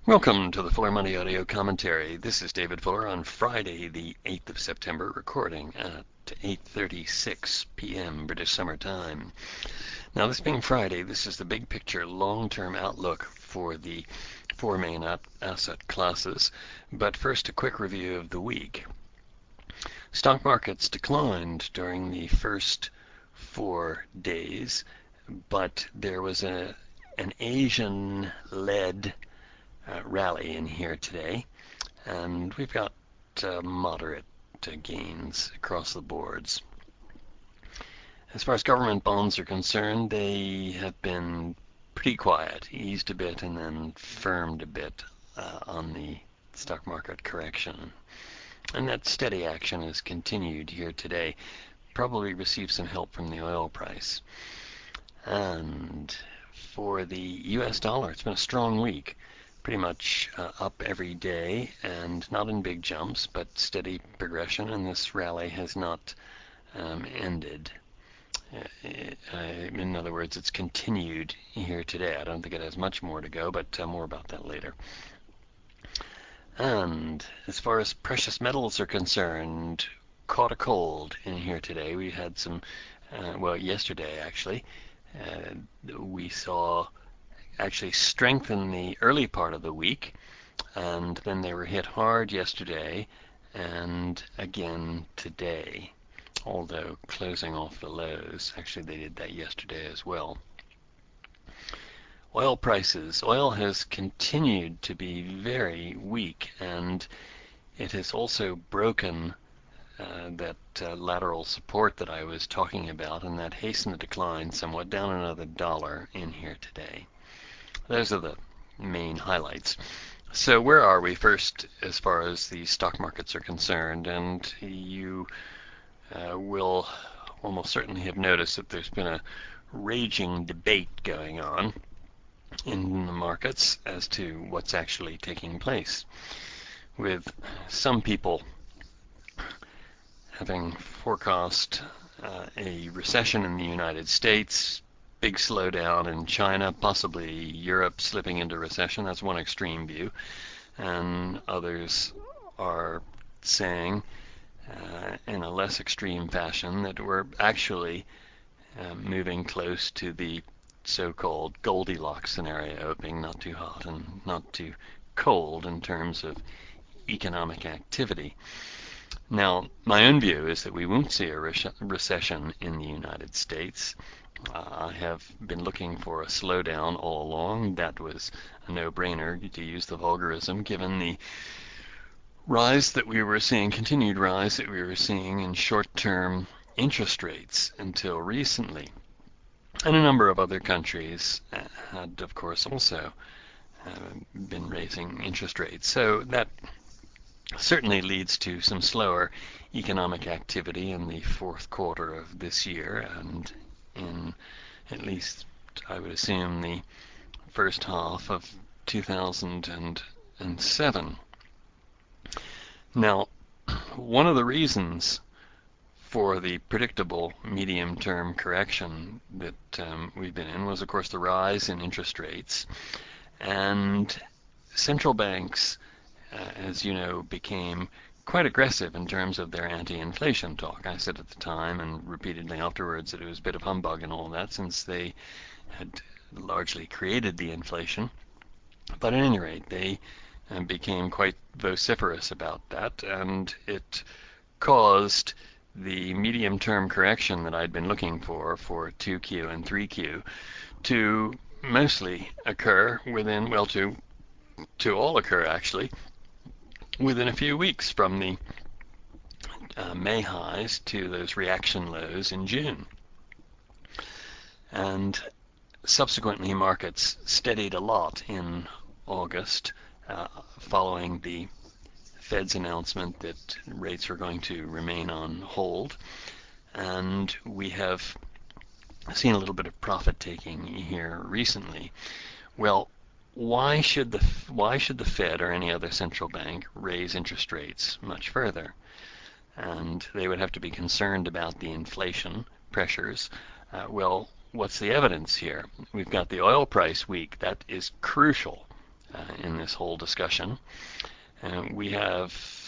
Welcome to the Fuller Money Audio Commentary. This is David Fuller on Friday, the 8th of September, recording at 8:36 p.m. British Summer Time. Now, this being Friday, this is the big picture long-term outlook for the four main asset classes. But first, a quick review of the week. Stock markets declined during the first 4 days, but there was an Asian-led rally in here today, and we've got moderate gains across the boards. As far as government bonds are concerned, they have been pretty quiet, eased a bit and then firmed a bit on the stock market correction. And that steady action has continued here today. Probably received some help from the oil price. And for the US dollar, it's been a strong week. Pretty much up every day, and not in big jumps, but steady progression, and this rally has not ended. In other words, it's continued here today. I don't think it has much more to go, but more about that later. And as far as precious metals are concerned, caught a cold in here today. We had some, yesterday actually, we saw actually strengthen the early part of the week, and then they were hit hard yesterday and again today, although closing off the lows. Actually, they did that yesterday as well. Oil prices. Oil has continued to be very weak, and it has also broken that lateral support that I was talking about, and that hastened the decline somewhat, down another $1 in here today. Those are the main highlights. So where are we first as far as the stock markets are concerned? And you will almost certainly have noticed that there's been a raging debate going on in the markets as to what's actually taking place, with some people having forecast a recession in the United States, big slowdown in China, possibly Europe slipping into recession. That's one extreme view. And others are saying, in a less extreme fashion, that we're actually moving close to the so-called Goldilocks scenario, being not too hot and not too cold in terms of economic activity. Now, my own view is that we won't see a recession in the United States. I have been looking for a slowdown all along. That was a no-brainer, to use the vulgarism, given the rise that we were seeing, continued rise that we were seeing in short-term interest rates until recently. And a number of other countries had, of course, also been raising interest rates. So that certainly leads to some slower economic activity in the fourth quarter of this year, and in at least, I would assume, the first half of 2007. Now, one of the reasons for the predictable medium-term correction that we've been in was, of course, the rise in interest rates. And central banks, as you know, became quite aggressive in terms of their anti-inflation talk. I said at the time and repeatedly afterwards that it was a bit of humbug and all that, since they had largely created the inflation. But at any rate, they became quite vociferous about that, and it caused the medium-term correction that I'd been looking for 2Q and 3Q to mostly occur within, well, to all occur actually within a few weeks from the May highs to those reaction lows in June. And subsequently, markets steadied a lot in August following the Fed's announcement that rates were going to remain on hold. And we have seen a little bit of profit taking here recently. Well, why should the Fed or any other central bank raise interest rates much further? And they would have to be concerned about the inflation pressures. Well, what's the evidence here? We've got the oil price week. That is crucial in this whole discussion. We have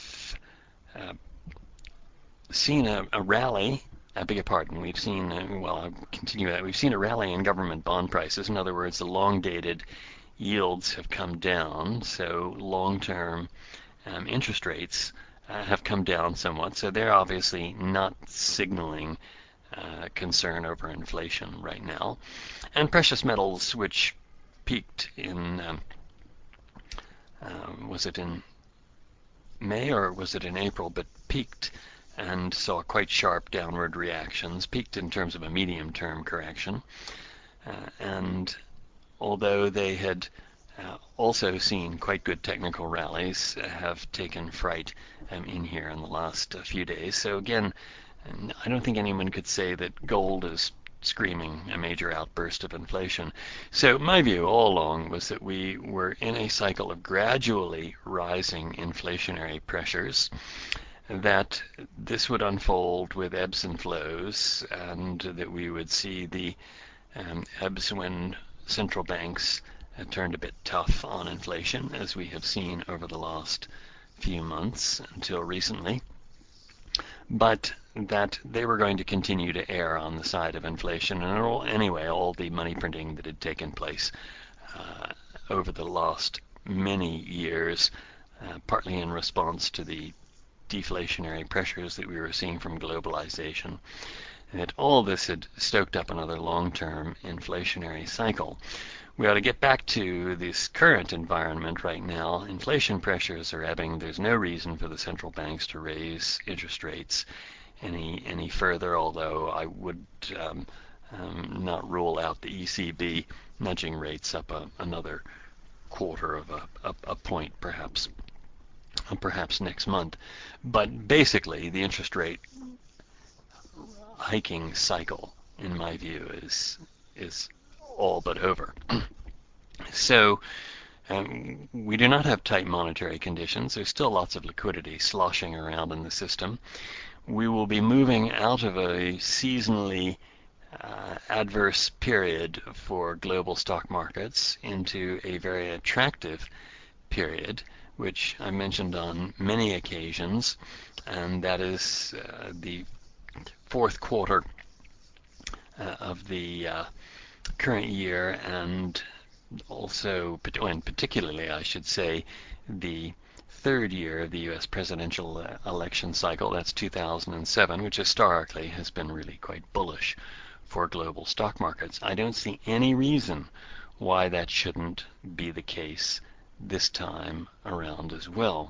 seen a rally. I beg your pardon. We've seen, I'll continue that. We've seen a rally in government bond prices. In other words, the long-dated yields have come down, so long-term interest rates have come down somewhat. So they're obviously not signaling concern over inflation right now. And precious metals, which peaked in, was it in May or was it in April, but peaked and saw quite sharp downward reactions, peaked in terms of a medium-term correction. And although they had also seen quite good technical rallies, have taken fright in here in the last few days. So again, I don't think anyone could say that gold is screaming a major outburst of inflation. So my view all along was that we were in a cycle of gradually rising inflationary pressures, that this would unfold with ebbs and flows, and that we would see the ebbs when central banks turned a bit tough on inflation, as we have seen over the last few months until recently, but that they were going to continue to err on the side of inflation. And anyway, all the money printing that had taken place over the last many years, partly in response to the deflationary pressures that we were seeing from globalization, that all this had stoked up another long-term inflationary cycle. We ought to get back to this current environment right now. Inflation pressures are ebbing. There's no reason for the central banks to raise interest rates any further, although I would not rule out the ECB nudging rates up another quarter of a point, perhaps next month. But basically, the interest rate hiking cycle, in my view, is all but over. So we do not have tight monetary conditions. There's still lots of liquidity sloshing around in the system. We will be moving out of a seasonally adverse period for global stock markets into a very attractive period, which I mentioned on many occasions, and that is the fourth quarter of the current year, and also, and particularly, I should say, the third year of the U.S. presidential election cycle. That's 2007, which historically has been really quite bullish for global stock markets. I don't see any reason why that shouldn't be the case this time around as well.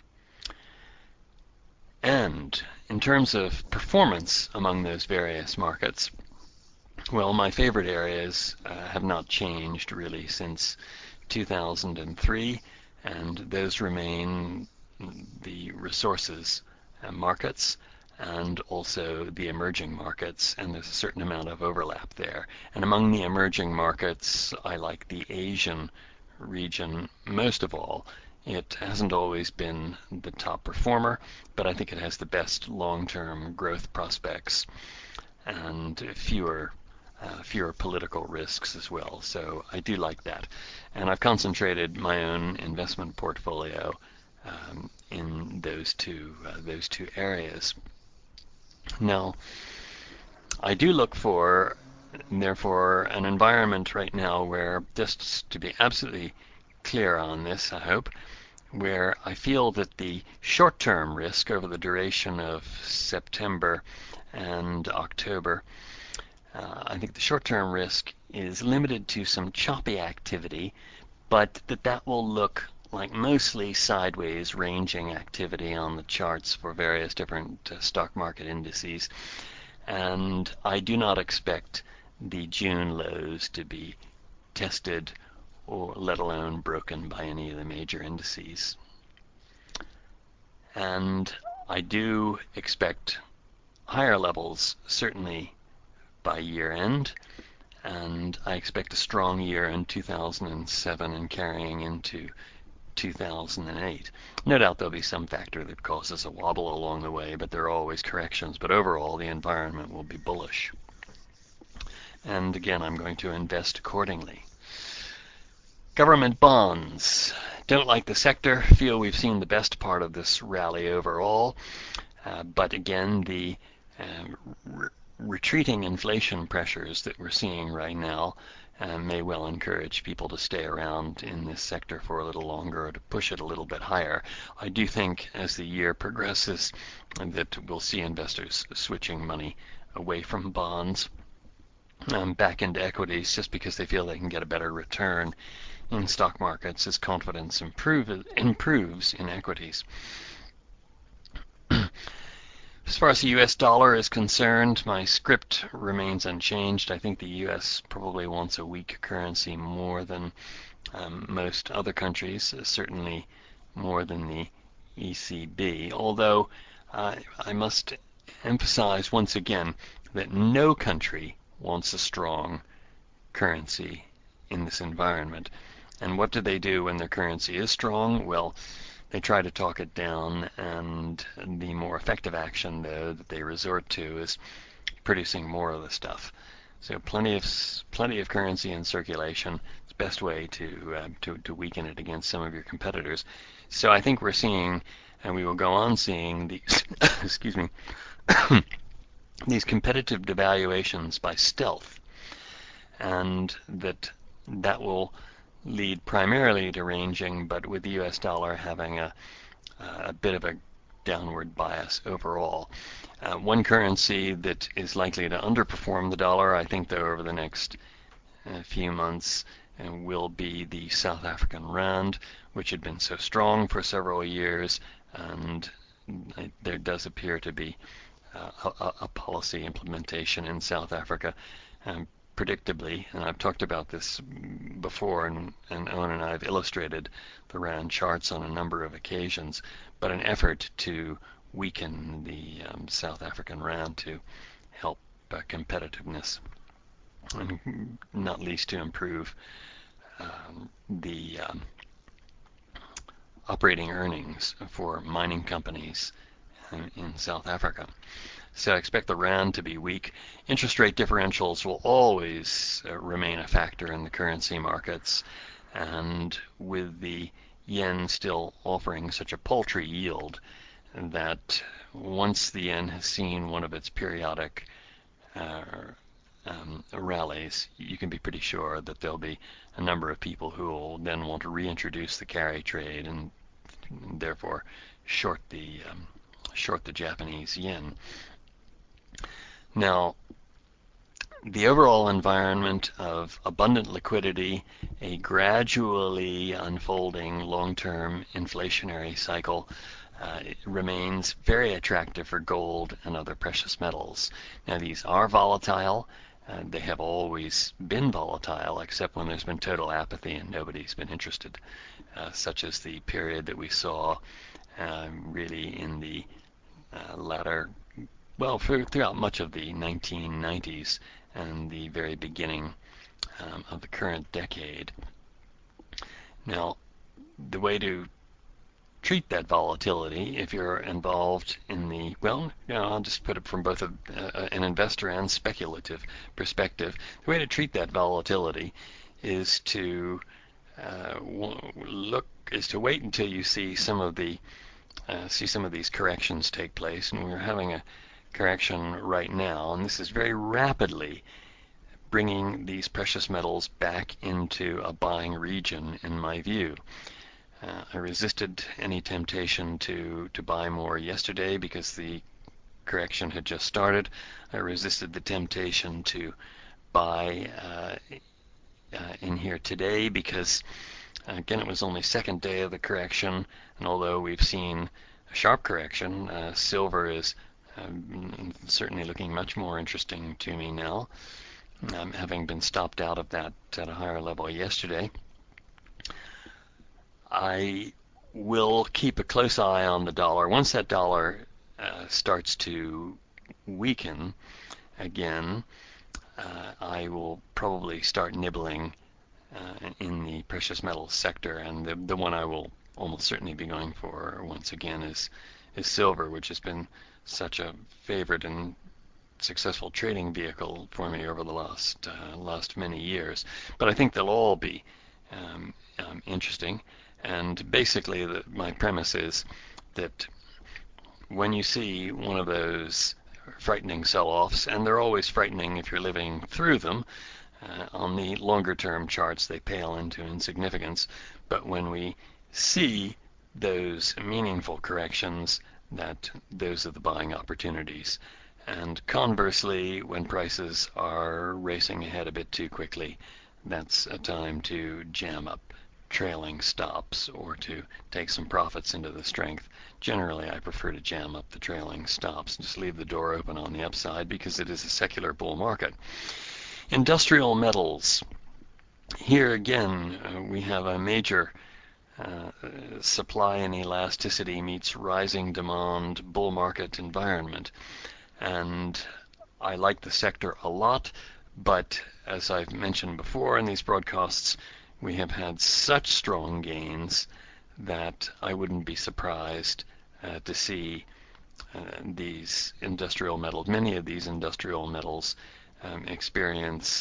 And in terms of performance among those various markets, well, my favorite areas have not changed really since 2003, and those remain the resources markets and also the emerging markets, and there's a certain amount of overlap there. And among the emerging markets, I like the Asian region most of all. It hasn't always been the top performer, but I think it has the best long-term growth prospects and fewer political risks as well. So I do like that. And I've concentrated my own investment portfolio in those two areas. Now, I do look for, therefore, an environment right now where, just to be absolutely clear on this, I hope, where I feel that the short-term risk over the duration of September and October, I think the short-term risk is limited to some choppy activity, but that will look like mostly sideways ranging activity on the charts for various different stock market indices. And I do not expect the June lows to be tested or let alone broken by any of the major indices. And I do expect higher levels certainly by year end, and I expect a strong year in 2007 and carrying into 2008. No doubt there'll be some factor that causes a wobble along the way, but there are always corrections. But overall, the environment will be bullish. And again, I'm going to invest accordingly. Government bonds. Don't like the sector. Feel we've seen the best part of this rally overall. But again, the retreating inflation pressures that we're seeing right now may well encourage people to stay around in this sector for a little longer or to push it a little bit higher. I do think as the year progresses that we'll see investors switching money away from bonds back into equities just because they feel they can get a better return in stock markets as confidence improves in equities. As far as the US dollar is concerned, my script remains unchanged. I think the US probably wants a weak currency more than most other countries, certainly more than the ECB. Although I must emphasize once again that no country wants a strong currency in this environment. And what do they do when their currency is strong? Well, they try to talk it down, and the more effective action, though, that they resort to is producing more of the stuff. So plenty of currency in circulation. It's the best way to weaken it against some of your competitors. So I think we're seeing, and we will go on seeing these excuse me these competitive devaluations by stealth, and that will lead primarily to ranging, but with the US dollar having a bit of a downward bias overall. One currency that is likely to underperform the dollar, I think, though, over the next few months will be the South African rand, which had been so strong for several years, and there does appear to be a policy implementation in South Africa. Predictably, and I've talked about this before, and Owen and I have illustrated the rand charts on a number of occasions, but an effort to weaken the South African rand to help competitiveness, and not least to improve the operating earnings for mining companies in South Africa. So I expect the rand to be weak. Interest rate differentials will always remain a factor in the currency markets, and with the yen still offering such a paltry yield, that once the yen has seen one of its periodic rallies, you can be pretty sure that there'll be a number of people who will then want to reintroduce the carry trade and therefore short the Japanese yen. Now, the overall environment of abundant liquidity, a gradually unfolding long-term inflationary cycle, remains very attractive for gold and other precious metals. Now, these are volatile. They have always been volatile, except when there's been total apathy and nobody's been interested, such as the period that we saw really in the throughout much of the 1990s and the very beginning of the current decade. Now, the way to treat that volatility, if you're involved in I'll just put it from both an investor and speculative perspective. The way to treat that volatility is to wait until you see some of these corrections take place, and we're having a correction right now, and this is very rapidly bringing these precious metals back into a buying region, in my view. I resisted any temptation to buy more yesterday because the correction had just started. I resisted the temptation to buy in here today because, again, it was only second day of the correction, and although we've seen a sharp correction, silver is certainly looking much more interesting to me now, having been stopped out of that at a higher level yesterday. I will keep a close eye on the dollar. Once that dollar starts to weaken again, I will probably start nibbling in the precious metals sector, and the one I will almost certainly be going for once again is silver, which has been such a favorite and successful trading vehicle for me over the last many years. But I think they'll all be interesting. And basically, my premise is that when you see one of those frightening sell-offs, and they're always frightening if you're living through them, on the longer term charts they pale into insignificance, but when we see those meaningful corrections, that those are the buying opportunities. And conversely, when prices are racing ahead a bit too quickly, that's a time to jam up trailing stops or to take some profits into the strength. Generally, I prefer to jam up the trailing stops, just leave the door open on the upside because it is a secular bull market. Industrial metals. Here again, we have a major supply and elasticity meets rising demand bull market environment. And I like the sector a lot, but as I've mentioned before in these broadcasts, we have had such strong gains that I wouldn't be surprised to see these industrial metals, many of these industrial metals, experience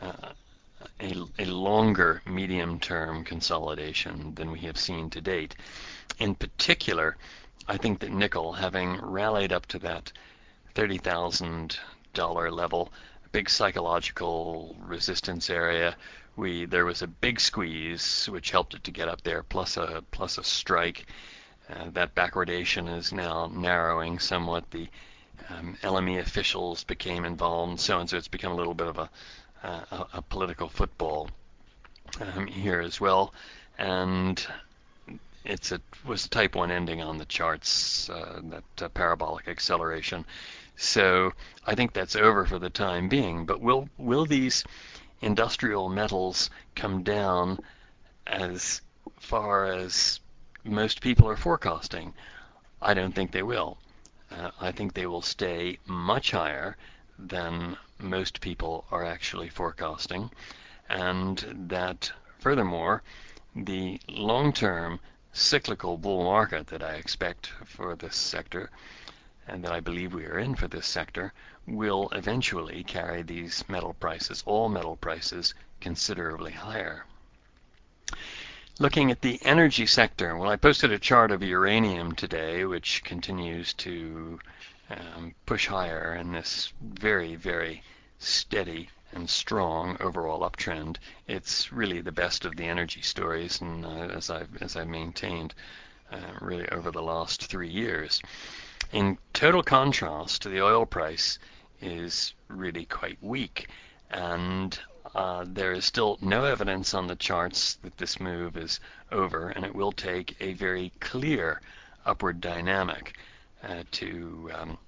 a longer medium-term consolidation than we have seen to date. In particular, I think that nickel, having rallied up to that $30,000 level, a big psychological resistance area, there was a big squeeze which helped it to get up there, plus a strike. That backwardation is now narrowing somewhat. The LME officials became involved, and so it's become a little bit of a political football here as well. And was a type 1 ending on the charts, that parabolic acceleration. So I think that's over for the time being. But will these industrial metals come down as far as most people are forecasting? I don't think they will. I think they will stay much higher than most people are actually forecasting, and that furthermore, the long-term cyclical bull market that I expect for this sector, and that I believe we are in for this sector, will eventually carry these metal prices, all metal prices, considerably higher. Looking at the energy sector, well, I posted a chart of uranium today, which continues to push higher in this very, very steady and strong overall uptrend. It's really the best of the energy stories, and as I've maintained really over the last 3 years. In total contrast, the oil price is really quite weak, and there is still no evidence on the charts that this move is over, and it will take a very clear upward dynamic to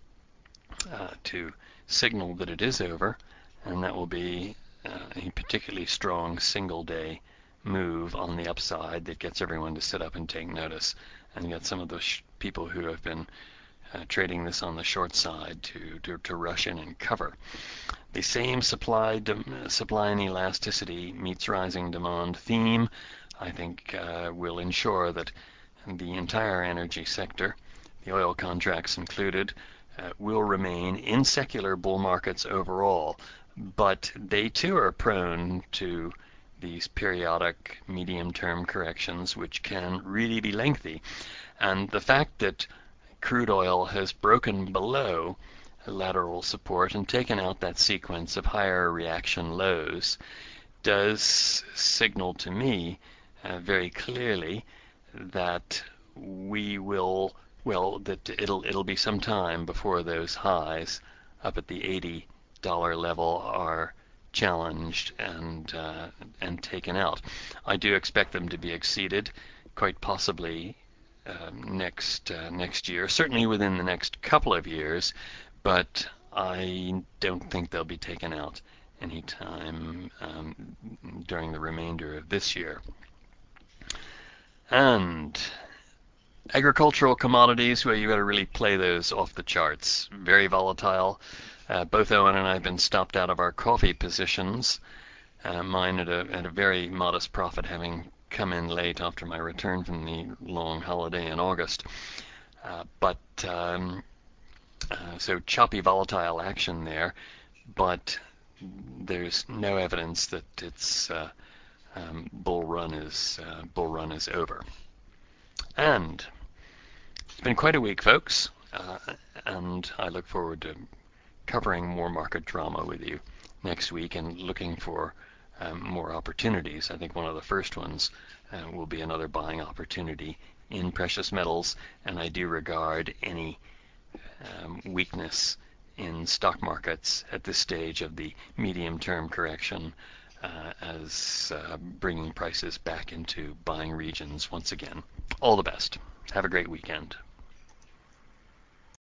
signal that it is over, and that will be a particularly strong single-day move on the upside that gets everyone to sit up and take notice, and get some of those people who have been trading this on the short side to rush in and cover. The same supply and elasticity meets rising demand theme, I think, will ensure that the entire energy sector, the oil contracts included, will remain in secular bull markets overall, but they too are prone to these periodic medium-term corrections, which can really be lengthy. And the fact that crude oil has broken below lateral support and taken out that sequence of higher reaction lows does signal to me very clearly that that it'll be some time before those highs up at the $80 level are challenged and taken out. I do expect them to be exceeded, quite possibly next year, certainly within the next couple of years, but I don't think they'll be taken out anytime during the remainder of this year. And agricultural commodities, well, you got to really play those off the charts. Very volatile. Both Owen and I have been stopped out of our coffee positions. Mine at a very modest profit, having come in late after my return from the long holiday in August. So choppy, volatile action there, but there's no evidence that it's bull run is over. And it's been quite a week, folks, and I look forward to covering more market drama with you next week and looking for more opportunities. I think one of the first ones will be another buying opportunity in precious metals, and I do regard any weakness in stock markets at this stage of the medium-term correction as bringing prices back into buying regions once again. All the best. Have a great weekend.